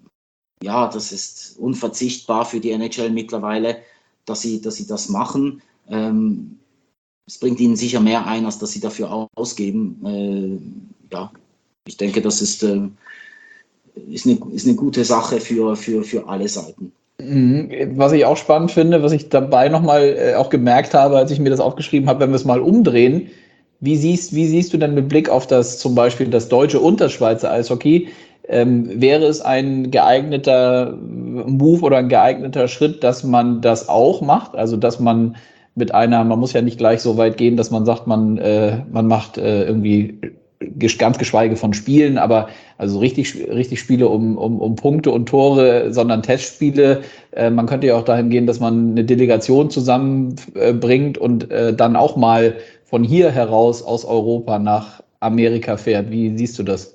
B: ja, das ist unverzichtbar für die N H L mittlerweile, dass sie, dass sie das machen. Ähm, es bringt ihnen sicher mehr ein, als dass sie dafür ausgeben. Äh, ja, ich denke, das ist, äh, ist, eine, ist eine gute Sache für, für, für alle Seiten.
A: Was ich auch spannend finde, was ich dabei nochmal äh, auch gemerkt habe, als ich mir das aufgeschrieben habe, wenn wir es mal umdrehen, wie siehst, wie siehst du denn mit Blick auf das zum Beispiel das deutsche und das Schweizer Eishockey, ähm, wäre es ein geeigneter Move oder ein geeigneter Schritt, dass man das auch macht? Also dass man mit einer, man muss ja nicht gleich so weit gehen, dass man sagt, man, äh, man macht äh, irgendwie ganz geschweige von Spielen, aber also richtig, richtig Spiele um, um, um Punkte und Tore, sondern Testspiele. Äh, man könnte ja auch dahin gehen, dass man eine Delegation zusammenbringt äh, und äh, dann auch mal von hier heraus aus Europa nach Amerika fährt. Wie siehst du das?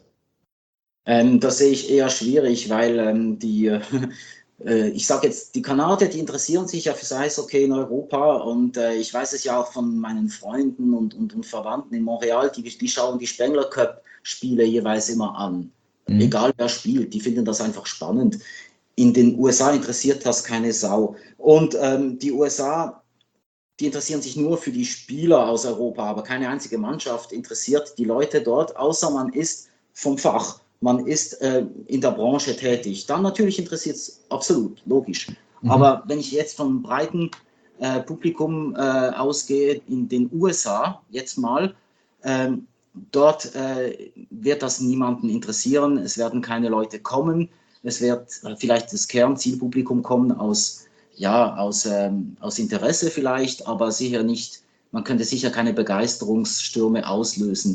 B: Ähm, das sehe ich eher schwierig, weil ähm, die, äh, ich sage jetzt, die Kanadier, die interessieren sich ja für Eishockey in Europa und äh, ich weiß es ja auch von meinen Freunden und, und, und Verwandten in Montreal, die, die schauen die Spengler Cup-Spiele jeweils immer an.
A: Mhm.
B: Egal wer spielt, die finden das einfach spannend. In den U S A interessiert das keine Sau. Und ähm, die U S A, die interessieren sich nur für die Spieler aus Europa, aber keine einzige Mannschaft interessiert die Leute dort, außer man ist vom Fach, man ist äh, in der Branche tätig. Dann natürlich interessiert es absolut, logisch.
A: Mhm.
B: Aber wenn ich jetzt vom breiten äh, Publikum äh, ausgehe, in den U S A jetzt mal, ähm, dort äh, wird das niemanden interessieren, es werden keine Leute kommen, es wird äh, vielleicht das Kernzielpublikum kommen aus ja, aus, ähm, aus Interesse vielleicht, aber sicher nicht, man könnte sicher keine Begeisterungsstürme auslösen.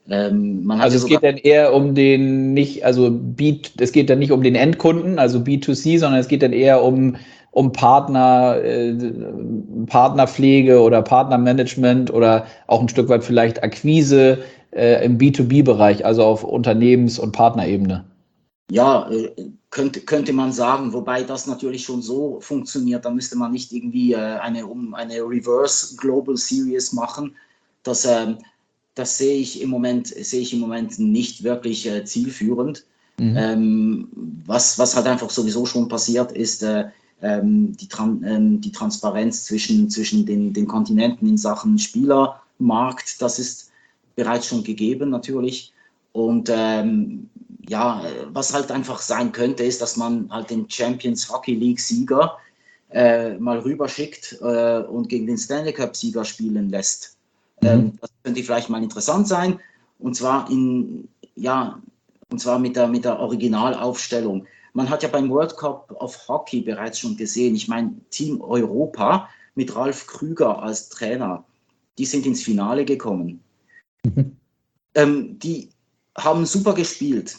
B: Ähm, man
A: Also
B: hatte
A: es
B: sogar
A: geht dann eher um den nicht, also B, es geht dann nicht um den Endkunden, also B zwei C, sondern es geht dann eher um, um Partner, äh, Partnerpflege oder Partnermanagement oder auch ein Stück weit vielleicht Akquise äh, im B zwei B-Bereich, also auf Unternehmens- und Partnerebene.
B: Ja, äh, könnte, könnte man sagen, wobei das natürlich schon so funktioniert, da müsste man nicht irgendwie äh, eine, um eine Reverse Global Series machen. Das, ähm, das sehe ich im Moment, sehe ich im Moment nicht wirklich äh, zielführend.
A: Mhm.
B: Ähm, was, was halt einfach sowieso schon passiert, ist äh, ähm, die, Tran ähm, die Transparenz zwischen, zwischen den, den Kontinenten in Sachen Spielermarkt. Das ist bereits schon gegeben natürlich. Und ähm, ja, was halt einfach sein könnte, ist, dass man halt den Champions Hockey League Sieger äh, mal rüberschickt äh, und gegen den Stanley Cup Sieger spielen lässt.
A: Mhm.
B: Ähm, das könnte vielleicht mal interessant sein. Und zwar in, ja, und zwar mit der, mit der Originalaufstellung. Man hat ja beim World Cup of Hockey bereits schon gesehen, ich meine, Team Europa mit Ralf Krüger als Trainer, die sind ins Finale gekommen.
A: Mhm.
B: Ähm, die haben super gespielt.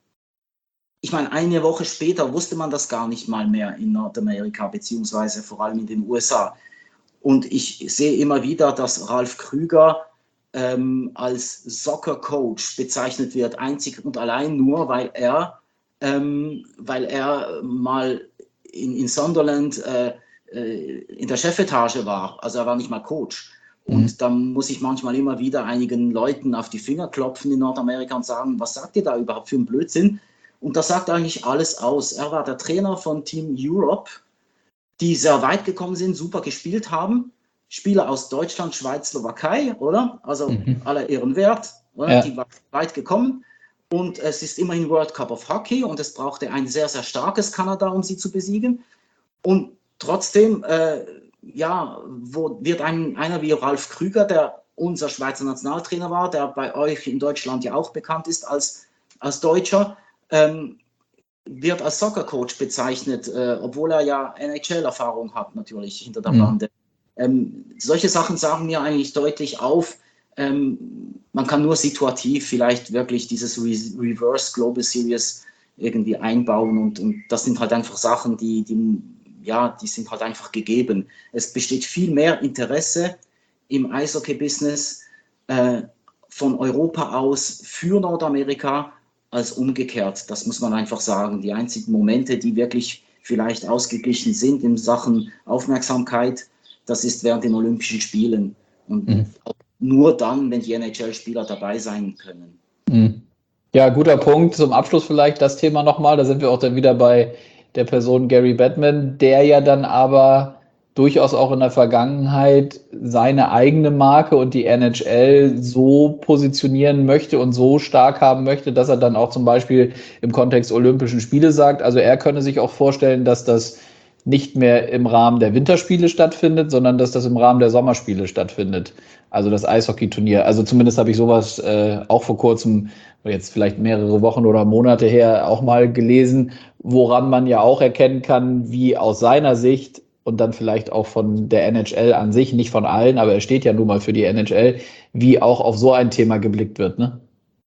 B: Ich meine, eine Woche später wusste man das gar nicht mal mehr in Nordamerika, beziehungsweise vor allem in den U S A. Und ich sehe immer wieder, dass Ralf Krüger ähm, als Soccer Coach bezeichnet wird, einzig und allein nur, weil er, ähm, weil er mal in, in Sunderland äh, äh, in der Chefetage war. Also er war nicht mal Coach.
A: Mhm.
B: Und dann muss ich manchmal immer wieder einigen Leuten auf die Finger klopfen in Nordamerika und sagen, was sagt ihr da überhaupt für einen Blödsinn? Und das sagt eigentlich alles aus. Er war der Trainer von Team Europe, die sehr weit gekommen sind, super gespielt haben. Spieler aus Deutschland, Schweiz, Slowakei, oder? Also
A: Mhm.
B: aller Ehren wert, oder?
A: Ja.
B: Die waren weit gekommen. Und es ist immerhin World Cup of Hockey und es brauchte ein sehr, sehr starkes Kanada, um sie zu besiegen. Und trotzdem, äh, ja, wo wird ein, einer wie Ralf Krüger, der unser Schweizer Nationaltrainer war, der bei euch in Deutschland ja auch bekannt ist als, als Deutscher, ähm, wird als Soccer-Coach bezeichnet, äh, obwohl er ja N H L-Erfahrung hat, natürlich hinter der
A: Mhm.
B: Bande. Ähm, solche Sachen sagen mir eigentlich deutlich auf, ähm, man kann nur situativ vielleicht wirklich dieses Re- Reverse Global Series irgendwie einbauen und, und das sind halt einfach Sachen, die, die, ja, die sind halt einfach gegeben. Es besteht viel mehr Interesse im Eishockey-Business äh, von Europa aus für Nordamerika als umgekehrt. Das muss man einfach sagen. Die einzigen Momente, die wirklich vielleicht ausgeglichen sind in Sachen Aufmerksamkeit, das ist während den Olympischen Spielen. Und
A: Mhm.
B: auch nur dann, wenn die N H L-Spieler dabei sein können.
A: Mhm. Ja, guter Punkt. Zum Abschluss vielleicht das Thema nochmal. Da sind wir auch dann wieder bei der Person Gary Bettman, der ja dann aber durchaus auch in der Vergangenheit seine eigene Marke und die N H L so positionieren möchte und so stark haben möchte, dass er dann auch zum Beispiel im Kontext Olympischen Spiele sagt, also er könne sich auch vorstellen, dass das nicht mehr im Rahmen der Winterspiele stattfindet, sondern dass das im Rahmen der Sommerspiele stattfindet. Also das Eishockeyturnier. Also zumindest habe ich sowas äh, auch vor kurzem, jetzt vielleicht mehrere Wochen oder Monate her, auch mal gelesen, woran man ja auch erkennen kann, wie aus seiner Sicht und dann vielleicht auch von der N H L an sich, nicht von allen, aber er steht ja nun mal für die N H L, wie auch auf so ein Thema geblickt wird, ne?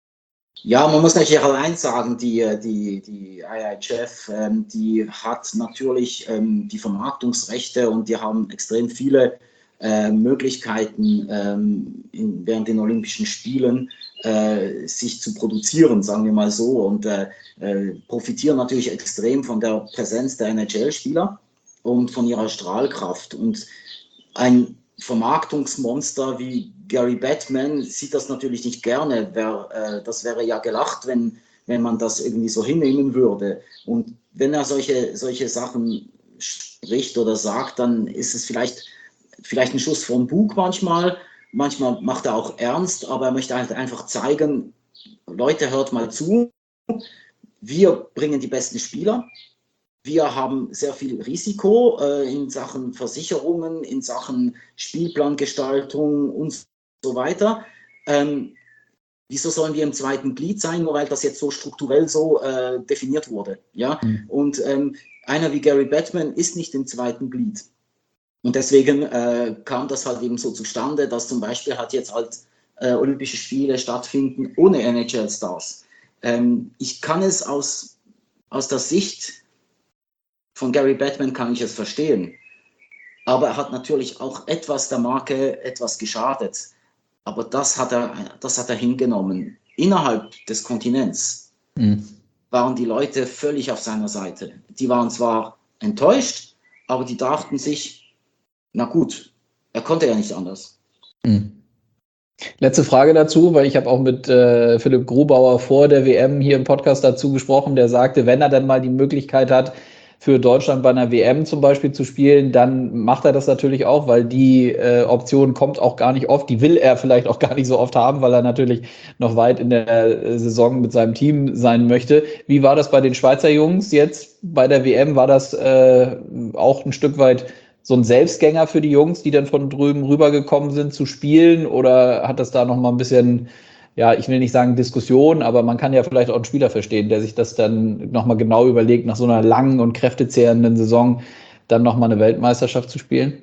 B: Ja, man muss natürlich auch eins sagen, die, die, die I H F, ähm, die hat natürlich ähm, die Vermarktungsrechte und die haben extrem viele äh, Möglichkeiten ähm, in, während den Olympischen Spielen äh, sich zu produzieren, sagen wir mal so, und äh, äh, profitieren natürlich extrem von der Präsenz der N H L-Spieler und von ihrer Strahlkraft. Und ein Vermarktungsmonster wie Gary Bettman sieht das natürlich nicht gerne. Wär, äh, das wäre ja gelacht, wenn, wenn man das irgendwie so hinnehmen würde. Und wenn er solche, solche Sachen spricht oder sagt, dann ist es vielleicht, vielleicht ein Schuss vom Bug manchmal. Manchmal macht er auch ernst, aber er möchte halt einfach zeigen, Leute, hört mal zu, wir bringen die besten Spieler. Wir haben sehr viel Risiko äh, in Sachen Versicherungen, in Sachen Spielplangestaltung und so weiter. Ähm, wieso sollen wir im zweiten Glied sein, nur weil das jetzt so strukturell so äh, definiert wurde? Ja?
A: Mhm.
B: Und ähm, einer wie Gary Bettman ist nicht im zweiten Glied. Und deswegen äh, kam das halt eben so zustande, dass zum Beispiel hat jetzt halt äh, Olympische Spiele stattfinden ohne N H L-Stars. Ähm, ich kann es aus, aus der Sicht von Gary Bettman kann ich es verstehen. Aber er hat natürlich auch etwas der Marke etwas geschadet. Aber das hat er, das hat er hingenommen. Innerhalb des Kontinents mhm. waren die Leute völlig auf seiner Seite. Die waren zwar enttäuscht, aber die dachten sich, na gut, er konnte ja nicht anders.
A: Mhm. Letzte Frage dazu, weil ich habe auch mit äh, Philipp Grubauer vor der W M hier im Podcast dazu gesprochen, der sagte, wenn er dann mal die Möglichkeit hat, für Deutschland bei einer W M zum Beispiel zu spielen, dann macht er das natürlich auch, weil die äh, Option kommt auch gar nicht oft, die will er vielleicht auch gar nicht so oft haben, weil er natürlich noch weit in der Saison mit seinem Team sein möchte. Wie war das bei den Schweizer Jungs jetzt bei der W M? War das äh, auch ein Stück weit so ein Selbstgänger für die Jungs, die dann von drüben rübergekommen sind zu spielen, oder hat das da noch mal ein bisschen, ja, ich will nicht sagen Diskussion, aber man kann ja vielleicht auch einen Spieler verstehen, der sich das dann nochmal genau überlegt, nach so einer langen und kräftezehrenden Saison dann nochmal eine Weltmeisterschaft zu spielen?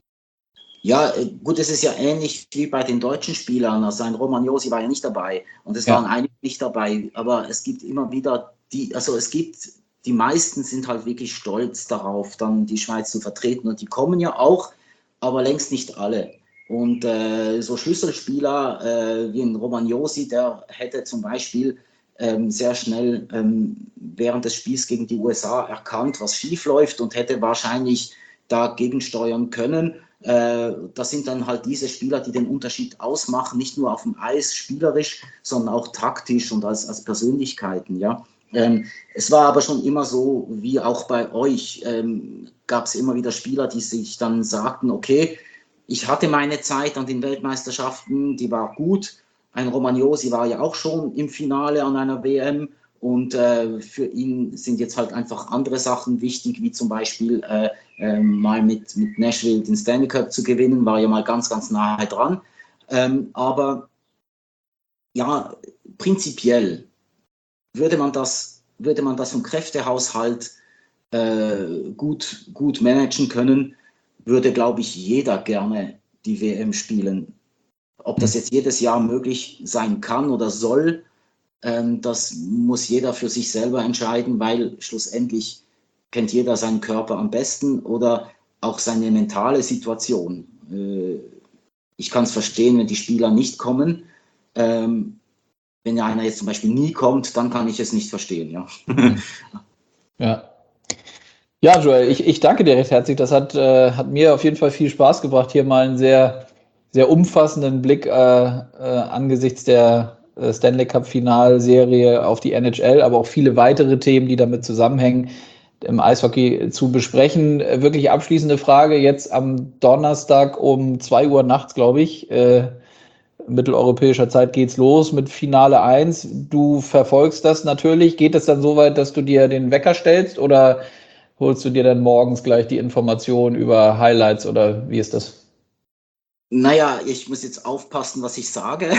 B: Ja, gut, es ist ja ähnlich wie bei den deutschen Spielern. Also ein Roman Josi war ja nicht dabei und es ja. waren einige nicht dabei, aber es gibt immer wieder die, also es gibt, die meisten sind halt wirklich stolz darauf, dann die Schweiz zu vertreten und die kommen ja auch, aber längst nicht alle. Und äh, so Schlüsselspieler äh, wie ein Roman Josi, der hätte zum Beispiel ähm, sehr schnell ähm, während des Spiels gegen die U S A erkannt, was schief läuft und hätte wahrscheinlich dagegen steuern können. Äh, das sind dann halt diese Spieler, die den Unterschied ausmachen, nicht nur auf dem Eis spielerisch, sondern auch taktisch und als, als Persönlichkeiten. Ja. Ähm, es war aber schon immer so, wie auch bei euch, ähm, gab es immer wieder Spieler, die sich dann sagten, okay, ich hatte meine Zeit an den Weltmeisterschaften, die war gut. Ein Roman Josi war ja auch schon im Finale an einer W M und äh, für ihn sind jetzt halt einfach andere Sachen wichtig, wie zum Beispiel äh, äh, mal mit, mit Nashville den Stanley Cup zu gewinnen, war ja mal ganz, ganz nahe dran. Ähm, aber ja, prinzipiell würde man das, würde man das vom Kräftehaushalt äh, gut, gut managen können, würde, glaube ich, jeder gerne die W M spielen. Ob das jetzt jedes Jahr möglich sein kann oder soll, ähm, das muss jeder für sich selber entscheiden, weil schlussendlich kennt jeder seinen Körper am besten oder auch seine mentale Situation. Äh, ich kann es verstehen, wenn die Spieler nicht kommen. Ähm, wenn einer jetzt zum Beispiel nie kommt, dann kann ich es nicht verstehen. Ja.
A: Ja. Ja, Joel, ich, ich danke dir recht herzlich. Das hat, äh, hat mir auf jeden Fall viel Spaß gebracht, hier mal einen sehr, sehr umfassenden Blick äh, äh, angesichts der äh, Stanley Cup Finalserie auf die N H L, aber auch viele weitere Themen, die damit zusammenhängen, im Eishockey zu besprechen. Äh, wirklich abschließende Frage, jetzt am Donnerstag um zwei Uhr nachts, glaube ich, äh, mitteleuropäischer Zeit geht's los mit Finale eins. Du verfolgst das natürlich. Geht es dann so weit, dass du dir den Wecker stellst oder holst du dir dann morgens gleich die Informationen über Highlights oder wie ist das?
B: Naja, ich muss jetzt aufpassen, was ich sage.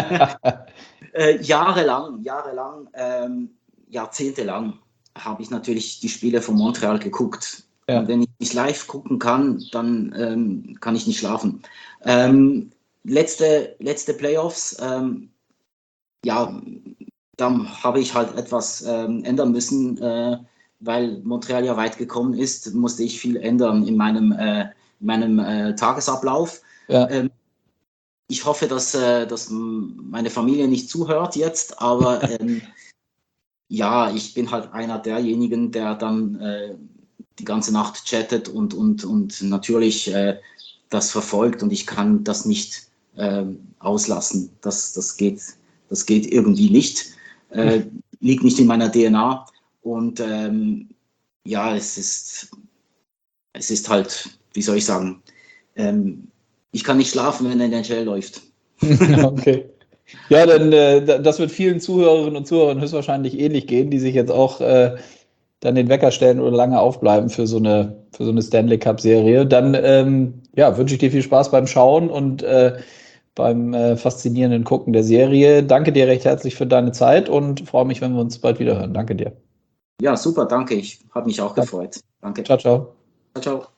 B: äh, jahrelang, jahrelang, ähm, jahrzehntelang habe ich natürlich die Spiele von Montreal geguckt. Ja. Und wenn ich nicht live gucken kann, dann ähm, kann ich nicht schlafen. Ähm, letzte, letzte Playoffs, ähm, ja, da habe ich halt etwas ähm, ändern müssen, äh, weil Montreal ja weit gekommen ist, musste ich viel ändern in meinem, äh, in meinem äh, Tagesablauf. Ja. Ähm, ich hoffe, dass, äh, dass meine Familie nicht zuhört jetzt, aber ähm, ja, ich bin halt einer derjenigen, der dann äh, die ganze Nacht chattet und, und, und natürlich äh, das verfolgt und ich kann das nicht äh, auslassen. Das, das, geht, das geht irgendwie nicht. Äh, liegt nicht in meiner D N A und ähm, ja, es ist, es ist halt, wie soll ich sagen, ähm, ich kann nicht schlafen, wenn der N H L läuft.
A: Okay. Ja, dann äh, das wird vielen Zuhörerinnen und Zuhörern höchstwahrscheinlich ähnlich gehen, die sich jetzt auch äh, dann den Wecker stellen oder lange aufbleiben für so eine, für so eine Stanley Cup Serie. Dann ähm, ja, wünsche ich dir viel Spaß beim Schauen und äh, beim äh, faszinierenden Gucken der Serie. Danke dir recht herzlich für deine Zeit und freue mich, wenn wir uns bald wieder hören. Danke dir.
B: Ja, super, danke. Ich habe mich auch danke. gefreut. Danke.
A: Ciao, ciao.
B: Ciao, ciao.